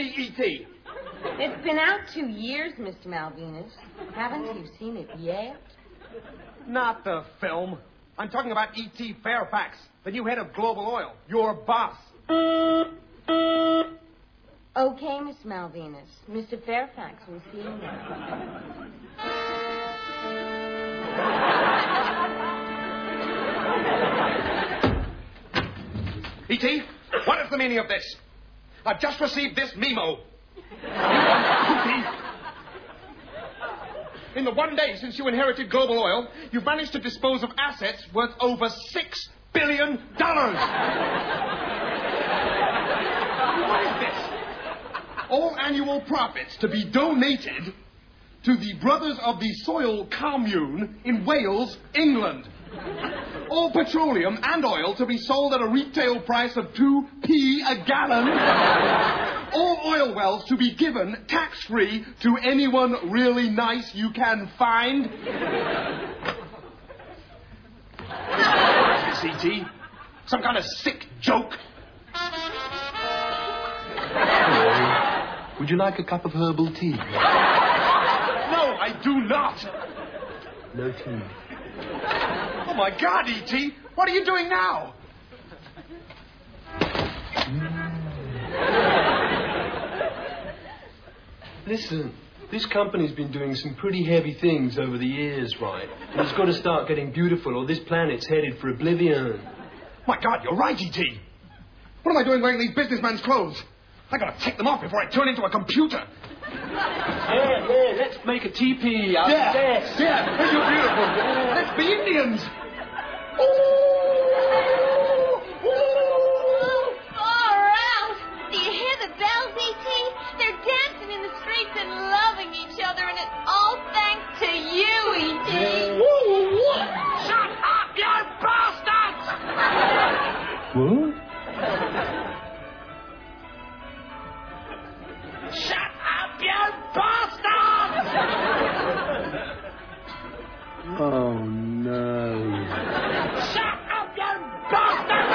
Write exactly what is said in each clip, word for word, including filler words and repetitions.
see E T? It's been out two years, Mister Malvinas. Haven't you seen it yet? Not the film. I'm talking about E T Fairfax, the new head of Global Oil, your boss. Okay, Miss Malvinas. Mister Fairfax will see you now. E T, what is the meaning of this? I've just received this memo. E T, in the one day since you inherited Global Oil, you've managed to dispose of assets worth over six billion dollars. What is this? All annual profits to be donated to the Brothers of the Soil Commune in Wales, England. All petroleum and oil to be sold at a retail price of two p a gallon. All oil wells to be given tax-free to anyone really nice you can find. C T, some kind of sick joke. Would you like a cup of herbal tea? No, I do not. No tea. Oh, my God, E T, what are you doing now? Listen, this company's been doing some pretty heavy things over the years, right? And it's got to start getting beautiful or this planet's headed for oblivion. My God, you're right, E T. What am I doing wearing these businessman's clothes? I gotta take them off before I turn into a computer. Yeah, yeah, let's make a teepee out yeah, of this. Yeah, you're beautiful. Yeah. Let's be Indians. Ooh, ooh. Far out. Do you hear the bells, E T? They're dancing in the streets and loving each other, and it's all thanks to you, E T. Shut up, you bastards! What? Shut up, you bastards! Oh, no. Shut up, you bastards!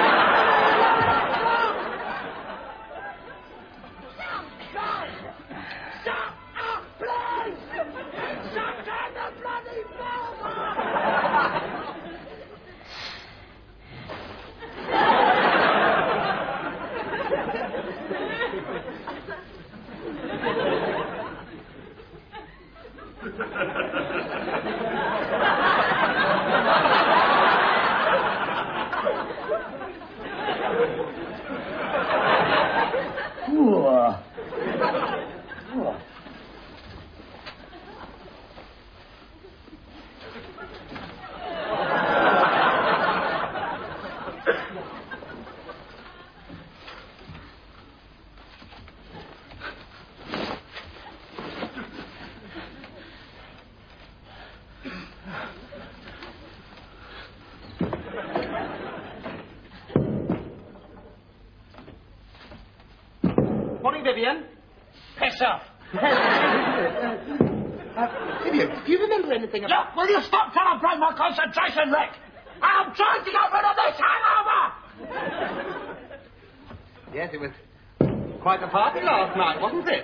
Shut up, please! Shut down the bloody film! Morning, Vivian. Piss off. uh, Vivian, do you remember anything about... Look, will you stop trying to break my concentration, Rick? I'm trying to get rid of this hangover! Yes, it was quite a party last night, wasn't it?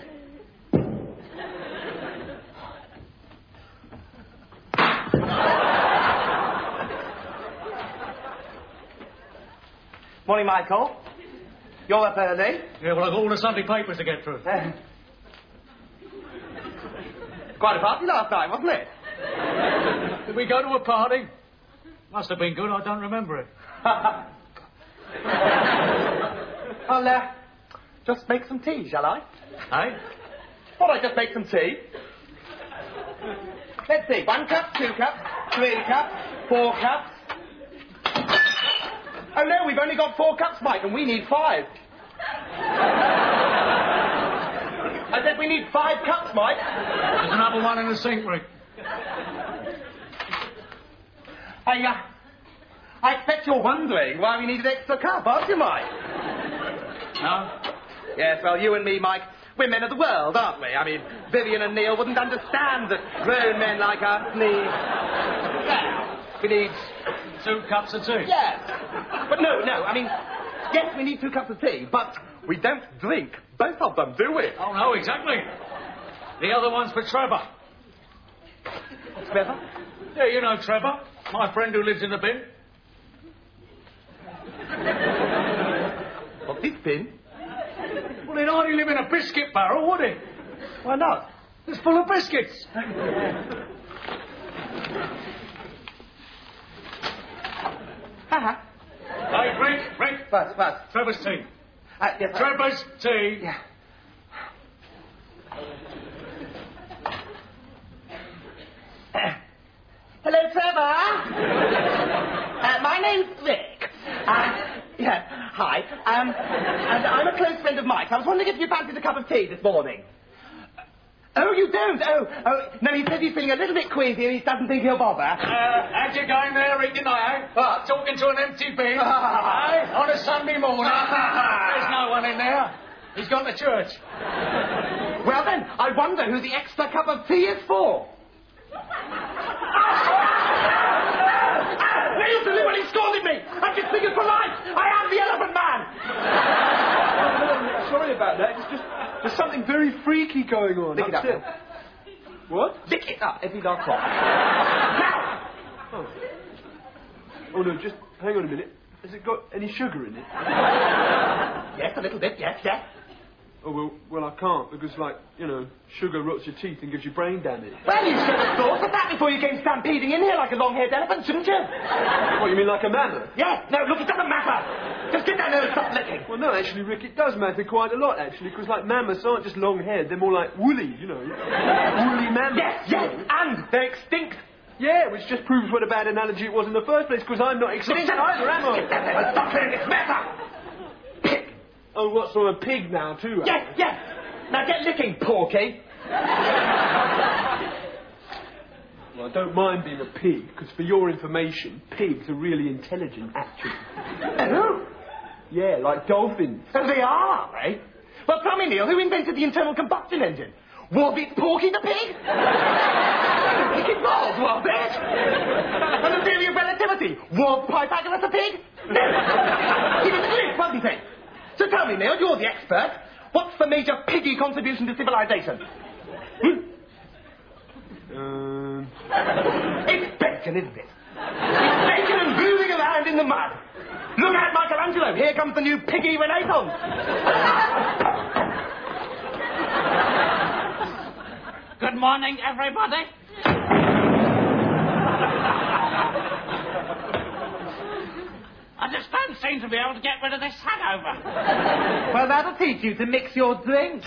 Morning, Michael. You're up early. Yeah, well, I've got all the Sunday papers to get through. Uh, quite a party last night, wasn't it? Did we go to a party? Must have been good, I don't remember it. I'll, uh, just make some tea, shall I? Hey? Thought I'd just make some tea. Let's see, one cup, two cups, three cups, four cups. Oh, no, we've only got four cups, Mike, and we need five. I said we need five cups, Mike. There's another one in the sink, Rick. I, uh, I expect you're wondering why we need an extra cup, aren't you, Mike? No? Yes, well, you and me, Mike, we're men of the world, aren't we? I mean, Vivian and Neil wouldn't understand that grown men like us need... Well, we need... Two cups of tea? Yes. But no, no, I mean, yes, we need two cups of tea, but we don't drink both of them, do we? Oh, no, exactly. The other one's for Trevor. Trevor? Yeah, you know Trevor, my friend who lives in the bin. What, this bin? Well, he'd hardly live in a biscuit barrel, would he? Why not? It's full of biscuits. Uh-huh. Hey, Rick, Rick. What, what? Trevor's tea. Uh, yes, I- Trevor's tea. Yeah. Hello, Trevor. uh, my name's Rick. Uh, yeah, hi. Um, and I'm a close friend of Mike's. I was wondering if you fancied a cup of tea this morning. Oh, you don't? Oh, oh, no, he says he's feeling a little bit queasy and he doesn't think he'll bother. Uh, how'd you going there, Rick, tonight, eh? What? Talking to an empty bin, eh? On a Sunday morning. There's no one in there. He's gone to church. Well, then, I wonder who the extra cup of tea is for. Neil deliberately scolded me. I'm disfigured for life. I am the Elephant Man. Sorry about that. It's just there's something very freaky going on. Lick it up. Upstairs. What? Lick it up every last drop. Now. Oh. Oh no, just hang on a minute. Has it got any sugar in it? Yes, a little bit. Yes, yes. Oh well, well I can't because like you know sugar rots your teeth and gives you brain damage. Well, you should have thought of that before you came stampeding in here like a long-haired elephant, shouldn't you? What, you mean like a mammoth? Yes. No, look, it doesn't matter. Just get down there and stop licking. Well, no, actually, Rick, it does matter quite a lot, actually, because, like, mammoths aren't just long-haired, they're more like woolly, you know. Woolly mammoths. Yes, yes, and they're extinct. Yeah, which just proves what a bad analogy it was in the first place, because I'm not extinct Look, either, am I? get down there and stop clearing this mess up. Pig. Oh, what, so I'm a pig now, too? Yes, yes. Now get licking, Porky. Well, I don't mind being a pig, because for your information, pigs are really intelligent, actually. Oh. Yeah, like dolphins. So they are, eh? Well, tell me, Neil, who invented the internal combustion engine? Was it Porky the pig? I don't think it was, was it? And the theory of relativity? Was Pythagoras a pig? No. He was a Greek, wasn't he? So tell me, Neil, you're the expert. What's the major piggy contribution to civilization? Hmm? Um... It's bacon, isn't it? It's bacon and moving around in the mud. Look out, Michelangelo. Here comes the new piggy renaissance. Good morning, everybody. I just don't seem to be able to get rid of this hangover. Well, that'll teach you to mix your drink.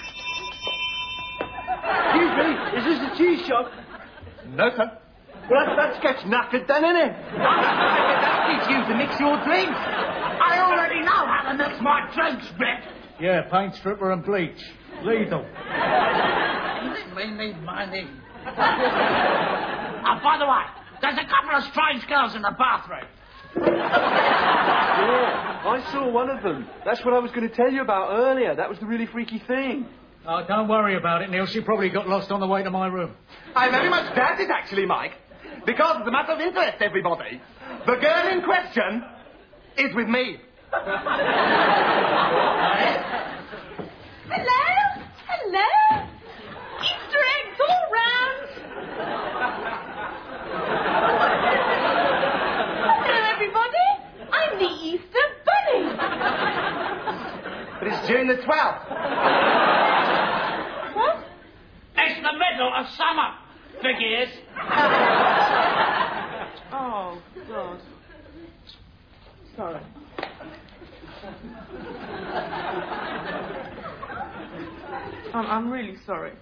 Excuse me, is this a tea shop? No, sir. Well, that, that's gets knackered then, innit? That'll teach you to mix your drink. I already know how to mix my drinks, Rick. Yeah, paint stripper and bleach. Lethal. We need money. Oh, by the way, there's a couple of strange girls in the bathroom. Yeah, I saw one of them. That's what I was going to tell you about earlier. That was the really freaky thing. Oh, don't worry about it, Neil. She probably got lost on the way to my room. I very much doubt it, actually, Mike. Because as a matter of interest, everybody, the girl in question is with me. Hello? Hello? Easter eggs all round. Hello, everybody. I'm the Easter Bunny. But it's June the twelfth. What? It's the middle of summer, big ears. Oh, God. Sorry. I'm, I'm really sorry.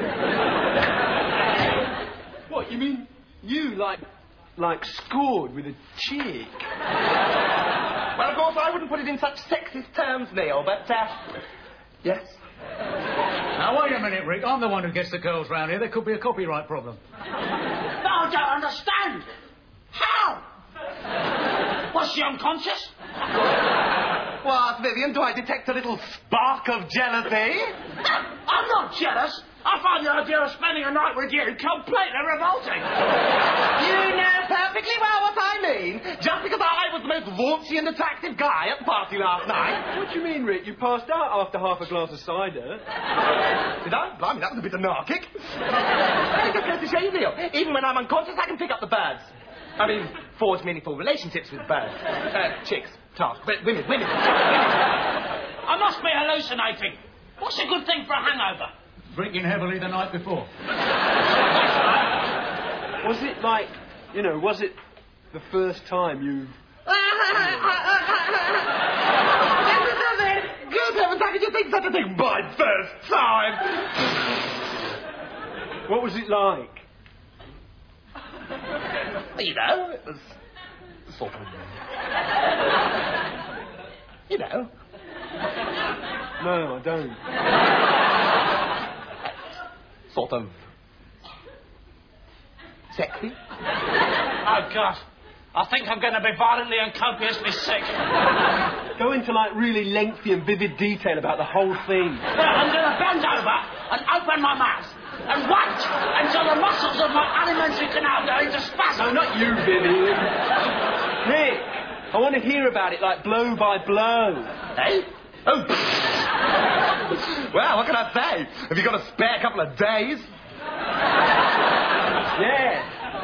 What, you mean you, like, like scored with a chick? Well, of course, I wouldn't put it in such sexist terms, Neil, but, uh, yes. Now, wait a minute, Rick. I'm the one who gets the girls round here. There could be a copyright problem. No, I don't understand. How? Was she unconscious? What, Vivian, do I detect a little spark of jealousy? I'm not jealous. I find the idea of spending a night with you completely revolting. You know perfectly well what I mean. Just because I was the most raunchy and attractive guy at the party last night. What do you mean, Rick? You passed out after half a glass of cider. Did I? Blimey, that was a bit anarchic. It just goes to show you, Neil. Even when I'm unconscious, I can pick up the birds. I mean, forge meaningful relationships with birds. Uh, chicks, task, but women, women. I must be hallucinating. What's a good thing for a hangover? Drinking heavily the night before. Was it like, you know, was it the first time you... Good heavens, how could you think such a thing? My first time! What was it like? You know, it was sort of... You know. No, I don't. Sort of... Sexy? Oh, God. I think I'm going to be violently and copiously sick. Go into, like, really lengthy and vivid detail about the whole thing. Well, I'm going to bend over and open my mouth and wait until the muscles of my alimentary canal go into spasm. No, not you, Vivian. Nick, I want to hear about it, like, blow by blow. Eh? Oh. Well, what can I say? Have you got a spare couple of days? Yeah.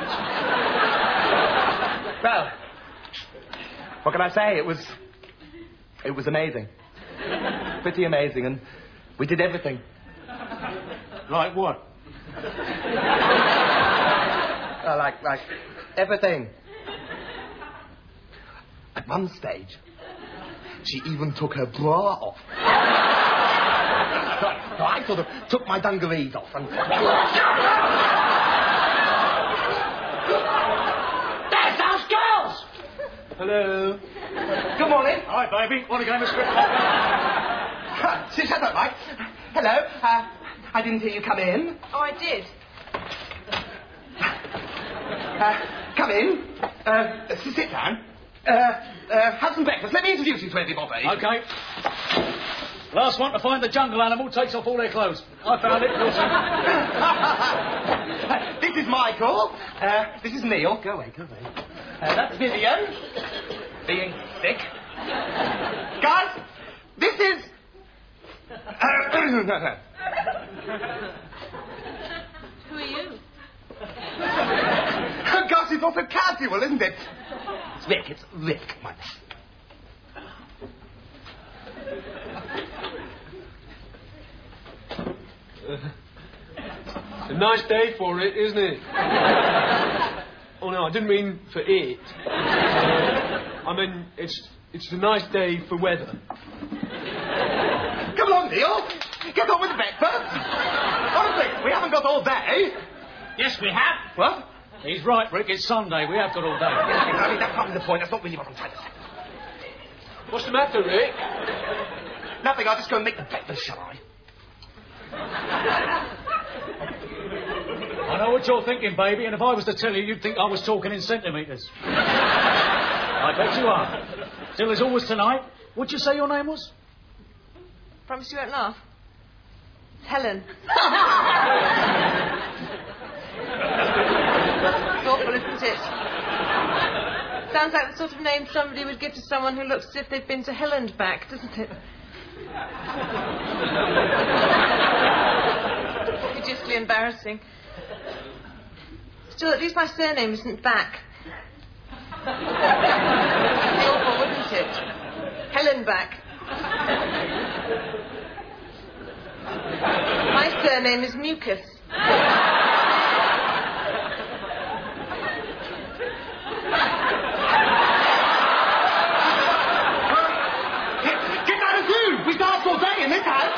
Well, what can I say? It was... It was amazing. Pretty amazing, and we did everything. Like what? Uh, like, like, everything. At one stage, she even took her bra off. So, so I sort of took my dungarees off and... There's those girls! Hello. Good morning. Hi, baby. Want a game of script? Shut up, Mike. Hello. Uh, I didn't hear you come in. Oh, I did. Uh, come in. Uh, sit down. Uh, uh, have some breakfast. Let me introduce you to everybody. Okay. Last one to find the jungle animal takes off all their clothes. I found it. This is Michael. Uh, this is Neil. Go away, go away. Uh, that's Vivian. Being sick. Guys, this is... Who are you? Oh, gosh, it's also casual, isn't it? It's Rick. It's Rick, my man. A nice day for it, isn't it? Oh, no, I didn't mean for it. I mean, it's it's a nice day for weather. Come along, Neil. Get on with the breakfast. Honestly, we haven't got all day. Yes, we have. What? He's right, Rick. It's Sunday. We have got all day. I mean, that's not the point. That's not really what I'm trying to say. What's the matter, Rick? Nothing. I'll just go and make the breakfast, shall I? I know what you're thinking, baby, and if I was to tell you, you'd think I was talking in centimetres. I bet you are. Still, as always tonight, what'd you say your name was? Promise you won't laugh. It's Helen. It's awful, isn't it? Sounds like the sort of name somebody would give to someone who looks as if they've been to hell and back, doesn't it? Hideously embarrassing. Still, at least my surname isn't back. It'd be awful, wouldn't it? Helen back. My surname is Mucus. Get out of here! We dance all day in this house.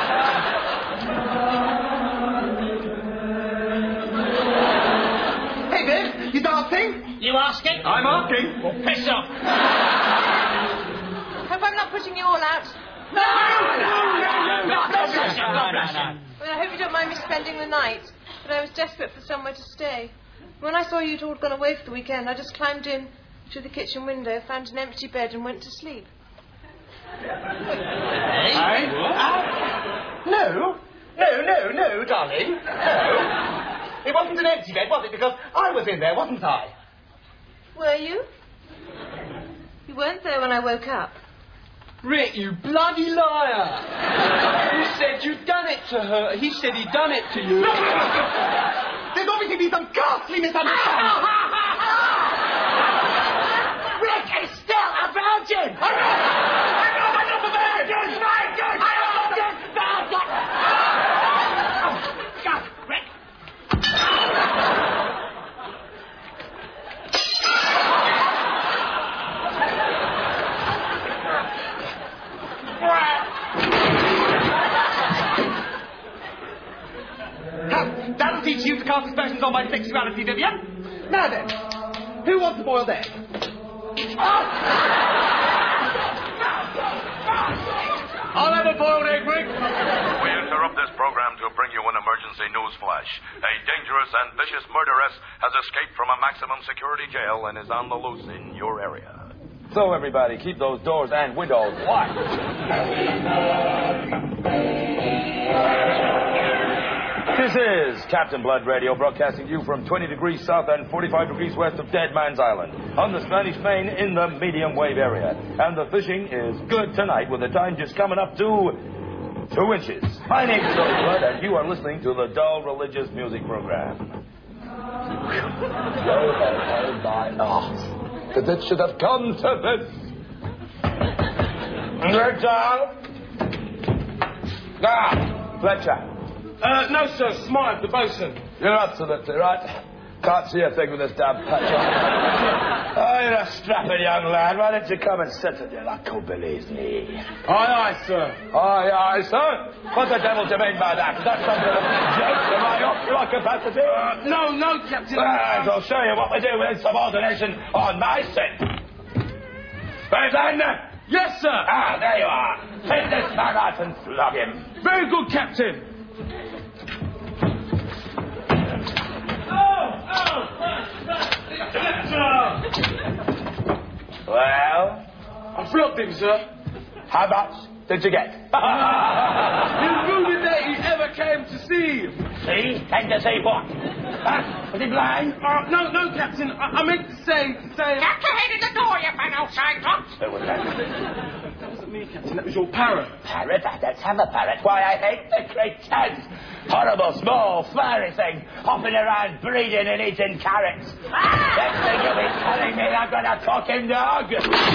Hey, Viv, you dancing? You asking? I'm asking. Well, piss off. Hope I'm not putting you all out. No! No, no, no, no, no, no. Well, I hope you don't mind me spending the night, but I was desperate for somewhere to stay. When I saw you'd all gone away for the weekend, I just climbed in through the kitchen window, found an empty bed and went to sleep. Hey? Uh, no. No, no, no, darling. No. It wasn't an empty bed, was it? Because I was in there, wasn't I? Were you? You weren't there when I woke up. Rick, you bloody liar! You said you'd done it to her. He said he'd done it to you. There's obviously been some ghastly misunderstanding. Rick is still a virgin! I'm not a virgin! My God! I'm not a virgin! Oh, God, Rick! That'll teach you to cast aspersions on my sexuality, Vivian. Now then, who wants a boiled egg? I'll have a boiled egg, Rick. We interrupt this program to bring you an emergency news flash. A dangerous and vicious murderess has escaped from a maximum security jail and is on the loose in your area. So, everybody, keep those doors and windows locked. This is Captain Blood Radio, broadcasting to you from twenty degrees south and forty-five degrees west of Dead Man's Island, on the Spanish Main in the medium wave area. And the fishing is good tonight, with the time just coming up to two inches. My name is Billy Blood, and you are listening to the Dull Religious Music Program. Oh, that it should have come to this. Richard? Ah, Fletcher. Uh, no, sir. Smythe, the bosun. You're absolutely right. Can't see a thing with this damn patch on. Oh, you're a strapping young lad. Why don't you come and sit at your Uncle Billy's knee? Aye, aye, sir. Aye, aye, sir. What the devil do you mean by that? Is that some sort of joke to my ocular capacity? Uh, no, no, Captain. Right, I'll show you what we do with insubordination on my set. Benson! Yes, sir. Ah, there you are. Take this man out and flog him. Very good, Captain. Well? I flogged him, sir. How much did you get? You ruined that he ever came to see him. See? Came to see what? Huh? Was he blind? Uh, no, no, Captain. I, I meant to say, to say... Get your head in the door, you man outside, Tom! Who was that? That wasn't me, Captain. That was your parrot. Parrot? I don't have a parrot. Why, I hate the creatures. Horrible, small, furry thing, hopping around, breeding and eating carrots. Next thing you'll be telling me I've got a talking dog.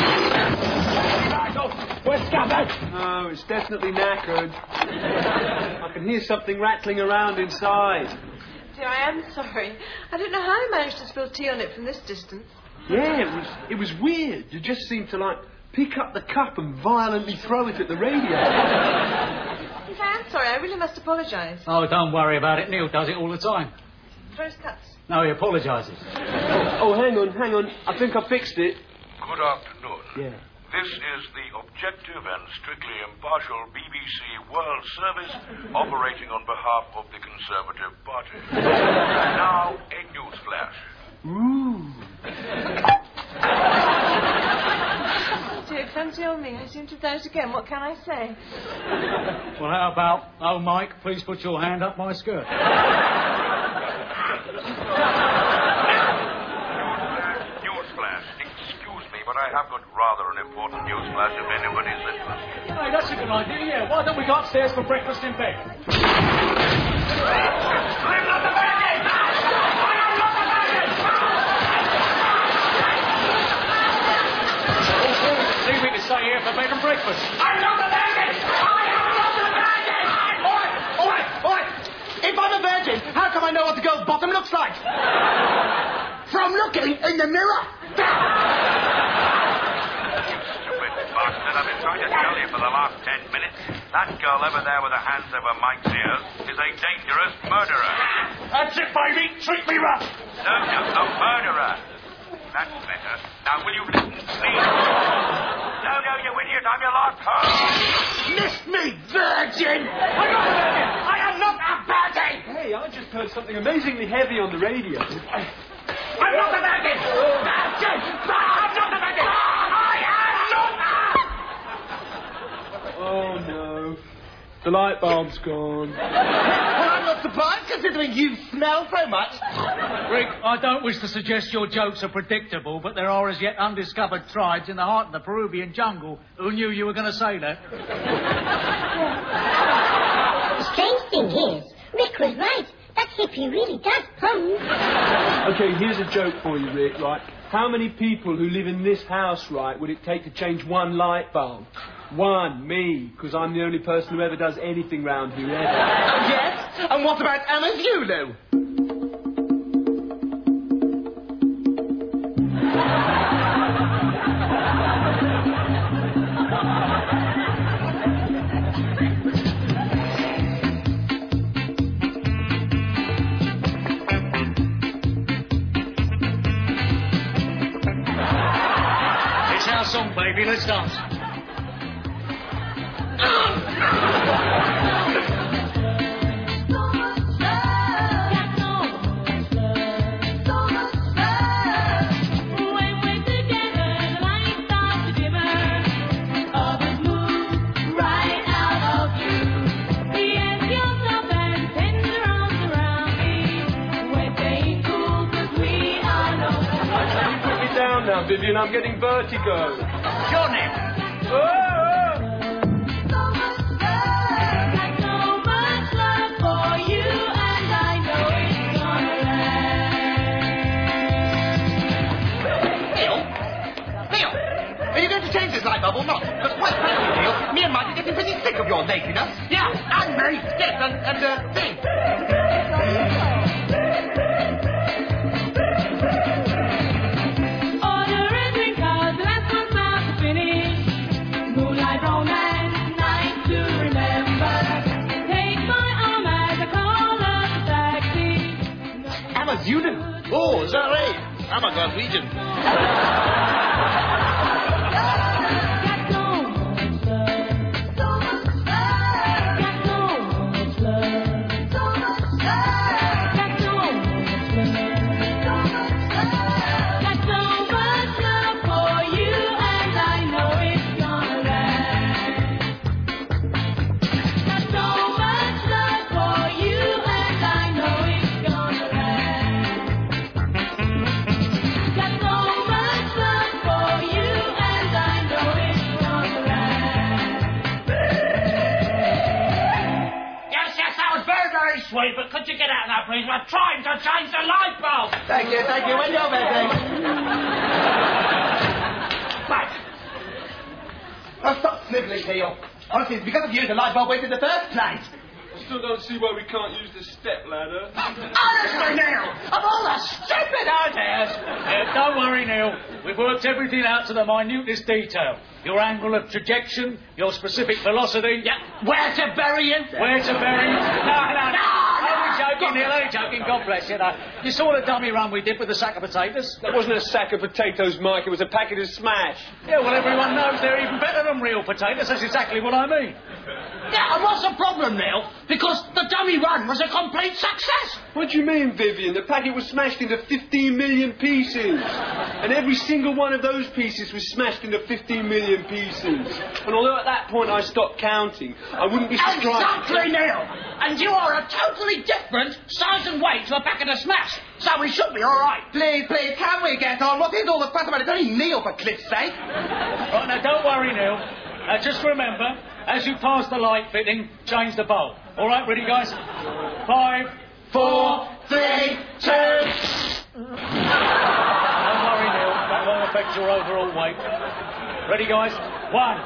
We're scuppered. Oh, it's definitely knackered. I can hear something rattling around inside. Dear, I am sorry. I don't know how I managed to spill tea on it from this distance. Yeah, it was it was weird. You just seemed to, like, pick up the cup and violently throw it at the radio. Yes, I am sorry. I really must apologise. Oh, don't worry about it. Neil does it all the time. Throws cups. No, he apologises. Oh, hang on, hang on. I think I fixed it. Good afternoon. Yeah. This is the objective and strictly impartial B B C World Service operating on behalf of the Conservative Party. And now, a news flash. Ooh. Dear, fancy on me. I seem to doubt again. What can I say? Well, how about, oh, Mike, please put your hand up my skirt. But I have got rather an important news flash if anybody's interested. Hey, that's a good idea, yeah. Why don't we go upstairs for breakfast in bed? I'm not the virgin! I am not the virgin! Leave me to stay here for bed and breakfast. I'm not the virgin! I am not the virgin! All right, all right, all right. If I'm a virgin, how come I know what the girl's bottom looks like? From looking in the mirror. Bastard, I've been trying to tell you for the last ten minutes. That girl over there with her hands over Mike's ears is a dangerous murderer. That's it, baby. Treat me rough. No, no, a murderer. That's better. Now, will you listen, please? No, no, you idiot. I'm your last hope. Miss me, virgin! I'm not a virgin! I am not a virgin! Hey, I just heard something amazingly heavy on the radio. I'm not a virgin! Virgin! I'm not a virgin! I am not a... Oh, no. The light bulb's gone. Well, I'm not surprised, considering you smell so much. Rick, I don't wish to suggest your jokes are predictable, but there are as yet undiscovered tribes in the heart of the Peruvian jungle who knew you were going to say that. The strange thing is, Rick was right. That hippie really does pose. Okay, here's a joke for you, Rick, right? How many people who live in this house, right, would it take to change one light bulb? One, me, because I'm the only person who ever does anything round here ever. Oh, yes? And what about Emma Zulu? It's our song, baby. Let's dance. Now, Vivian, I'm getting vertigo. Johnny! Neil? Neil? Are you going to change this light bulb or not? Because quite frankly, Neil, me and Mike are getting pretty sick of your nakedness. Yeah, and me. Yes, and, and uh, thing. You do? Oh, is that right? I'm a Glaswegian. Sweet, but could you get out now, please? We're trying to change the light bulb. Thank you, thank you. When you're ready. Right. Now stop snivelling, Neil. Honestly, it's because of you the light bulb went in the first place. I still don't see why we can't use the step ladder. Honestly, Neil, of all the stupid ideas. Uh, don't worry, Neil. We've worked everything out to the minutest detail. Your angle of projection, your specific velocity. Yeah. Where to bury you? Where to bury you? No, no, no. Only joking, Neil. Only joking. God bless you. No. You saw the dummy run we did with the sack of potatoes? That wasn't a sack of potatoes, Mike. It was a packet of Smash. Yeah, well, everyone knows they're even better than real potatoes. That's exactly what I mean. Yeah, and what's the problem, Neil? Because the dummy run was a complete success. What do you mean, Vivian? The packet was smashed into fifteen million pieces. And every single one of those pieces was smashed into fifteen million pieces. And although at that point I stopped counting, I wouldn't be surprised... Exactly, Neil! And you are a totally different size and weight to a packet of Smash. So we should be all right. Please, please, can we get on? What is all the fuss about? It's only Neil, for cliff's sake. Right, now, don't worry, Neil. Uh, just remember, as you pass the light fitting, change the bulb. All right, ready, guys? Five, four, three, two... Don't worry, Neil. That won't affect your overall weight. Ready, guys? One.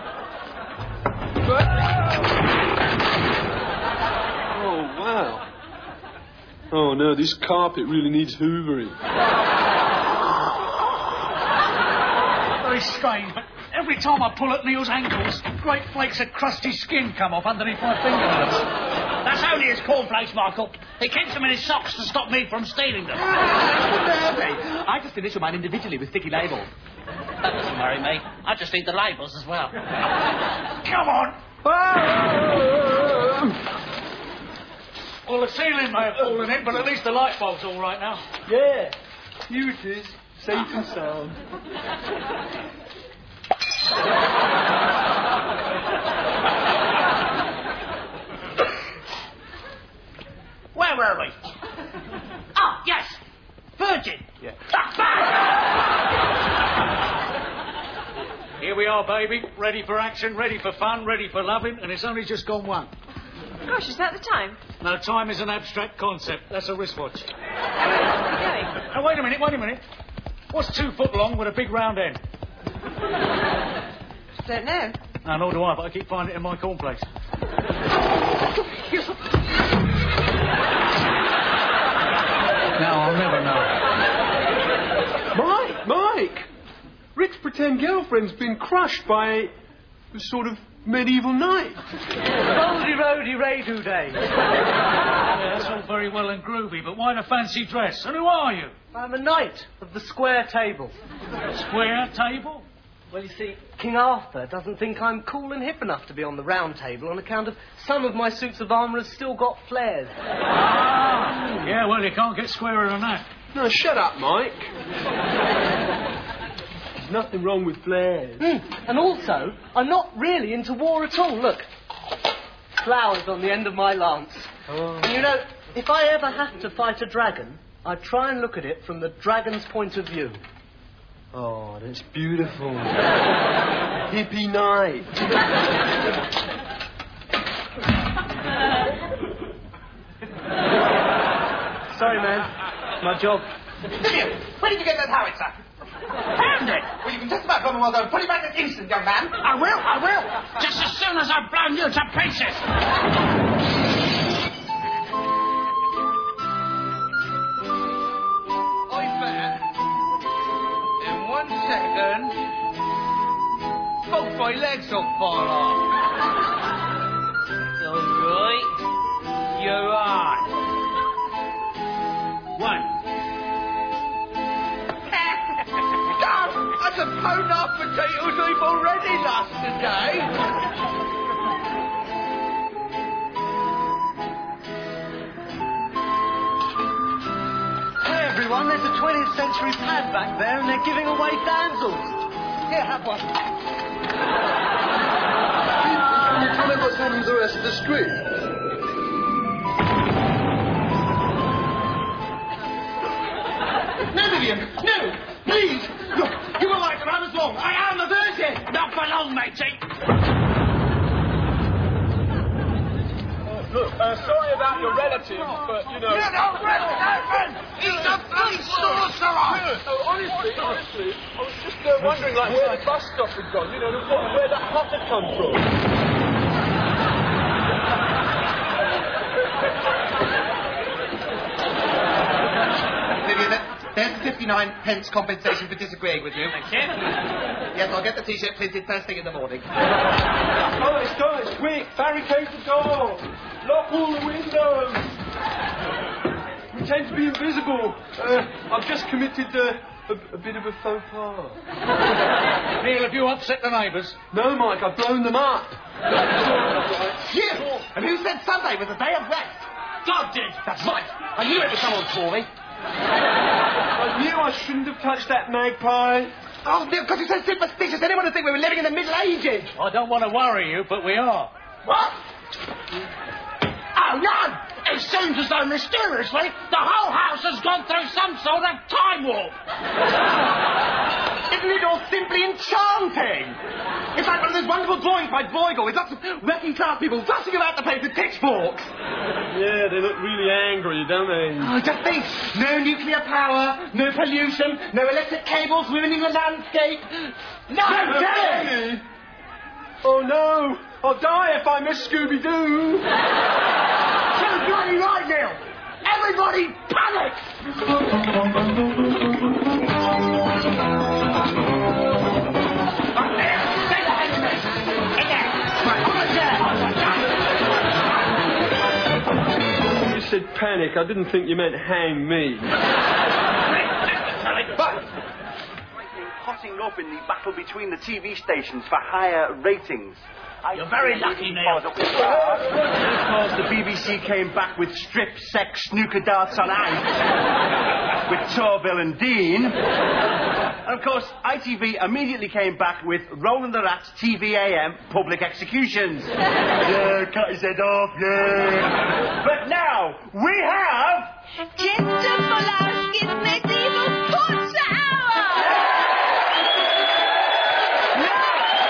Oh, wow. Oh, no, this carpet really needs hoovering. Very strange, but every time I pull at Neil's ankles, great flakes of crusty skin come off underneath my fingernails. That's only his cornflakes, Michael. He keeps them in his socks to stop me from stealing them. I just initial mine individually with sticky labels. That doesn't worry me. I just eat the labels as well. Come on! Well, the ceiling may have fallen in, but at least the light bulb's all right now. Yeah, here it is. Safe and sound. Where were we? Oh, yes. are, baby. Ready for action, ready for fun, ready for loving, and it's only just gone one. Gosh, is that the time? No, time is an abstract concept. That's a wristwatch. Okay. Now, wait a minute, wait a minute. What's two foot long with a big round end? Don't know. No, nor do I, but I keep finding it in my cornflakes. Now I'll never know. Mike, Mike! Rick's pretend girlfriend's been crushed by a sort of medieval knight. Roady, roady, ray-do day. Yeah, that's all very well and groovy, but why the fancy dress? And who are you? I'm a knight of the square table. Square table? Well, you see, King Arthur doesn't think I'm cool and hip enough to be on the round table on account of some of my suits of armour have still got flares. Ah, yeah, well, you can't get squarer than that. No, shut up, Mike. There's nothing wrong with flares. Mm. And also, I'm not really into war at all. Look, flowers on the end of my lance. Oh. And you know, if I ever have to fight a dragon, I try and look at it from the dragon's point of view. Oh, that's beautiful. Hippie night. Sorry, man. My job. Vivian, where did you get that howitzer? Found it. Well, you can just about come and well done. Put it back this instant, young man. I will, I will. Just as soon as I've blown you to pieces. One second. Both my legs will fall off. All right. You're on. One. God, that's a pound and a half potatoes I've already lost today. Everyone, there's a twentieth century pad back there and they're giving away damsels. Here, have one. Can you tell me what's happened to the rest of the street? No, Vivian, no, please. Look, you were right and I was wrong. I am a virgin. Not for long, matey. Look, uh, sorry about your relatives, but, you know... You don't recognise He's a bloody sorcerer! No, honestly, honestly, I was just uh, wondering, like, where the bus stop had gone, you know, where, where that hut had come from. Vivian, there's the fifty-nine pence compensation for disagreeing with you. Thank you. Yes, I'll get the T-shirt printed first thing in the morning. Guys, guys, quick, barricade the door. Lock all the windows. Pretend to be invisible. Uh, I've just committed uh, a, a bit of a faux pas. Neil, have you upset the neighbours? No, Mike, I've blown them up. You! And who said Sunday was a day of rest? God did! That's right. I knew it was someone's for me. I knew I shouldn't have touched that magpie. Oh, because you're so superstitious. Anyone would think we were living in the Middle Ages. I don't want to worry you, but we are. What? Oh, no! It seems as though, mysteriously, the whole house has gone through some sort of time warp. Isn't it all simply enchanting? It's like one of those wonderful drawings by Bruegel with lots of working class people rushing about the place with pitchforks. Yeah, they look really angry, don't they? Oh, just think. No nuclear power, no pollution, no electric cables ruining the landscape. No, no day! Oh, no. I'll die if I miss Scooby-Doo. So bloody right, Neil. Everybody panic! You said panic. I didn't think you meant hang me. But hotting up in the battle between the T V stations for higher ratings. You're very lucky, Neil. Because the B B C came back with strip, sex, snooker darts on ice with Torville and Dean. And of course, I T V immediately came back with Roland the Rat's T V A M public executions. Yeah, cut his head off, yeah. But now, we have... Ginger Pulaski's medieval torture hour!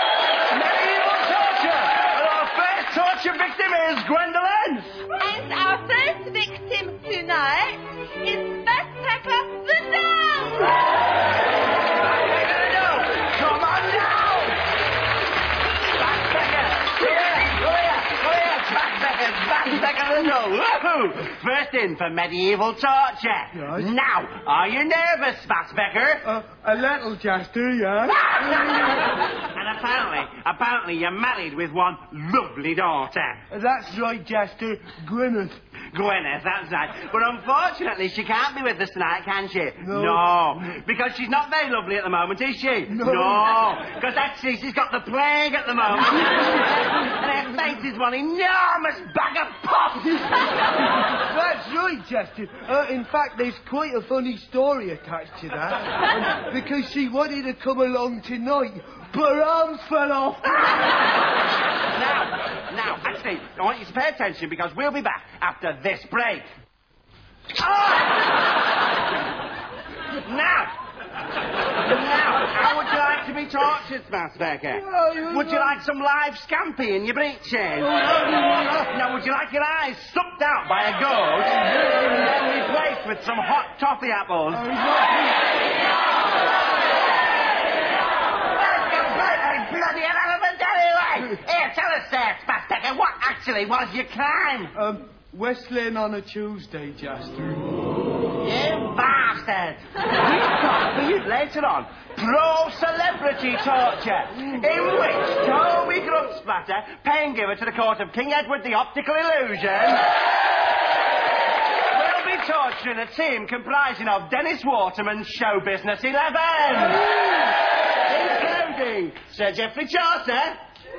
two. First in for medieval torture. Yes. Now, are you nervous, Fassbecker? Uh, a little, Chester, yeah. And apparently, apparently you're married with one lovely daughter. That's right, Chester. Gwyneth. Gwyneth, that's right. But unfortunately, she can't be with us tonight, can she? No. No. Because she's not very lovely at the moment, is she? No. No. Because actually, she's got the plague at the moment. And her face is one enormous bag of pop. That's right, Chester. Uh, in fact, there's quite a funny story attached to that. Um, because she wanted to come along tonight, but her arms fell off. Now, now, actually, I want you to pay attention because we'll be back after this break. Now, now, how would you like to be tortured, Fassbecker? Oh, Would you like some live scampi in your breeches? Now, would you like your eyes sucked out by a ghost and then replaced with some hot toffee apples? Bloody irrelevant anyway! Here, tell us, uh, Fassbecker, what actually was your crime? Um, Wrestling on a Tuesday, Chester. You bastard! We've got for you later on pro-celebrity torture, in which Toby Gruntsplatter, paying giver to the court of King Edward the Optical Illusion, will be torturing a team comprising of Dennis Waterman, Show Business eleven, including Sir Geoffrey Chaucer,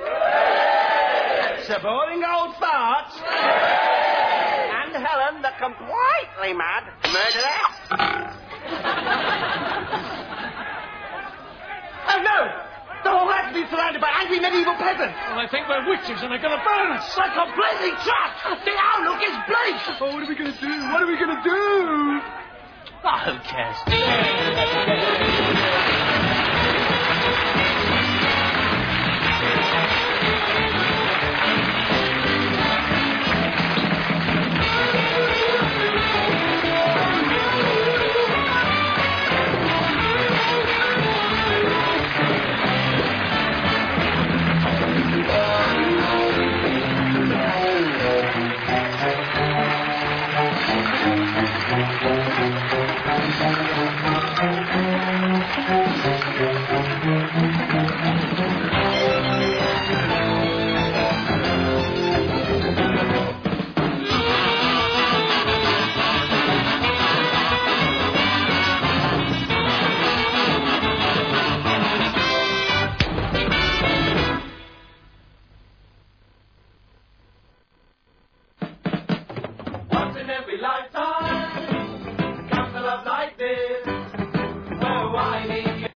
Sir Boring Old Fart, and Helen, the completely mad murderess. Oh, no! The whole land's been surrounded by angry medieval peasants. Well, I think we're witches and they're going to burn us. We're completely trapped. The outlook is bleak. Oh, what are we going to do? What are we going to do? Oh, who cares? Thank you.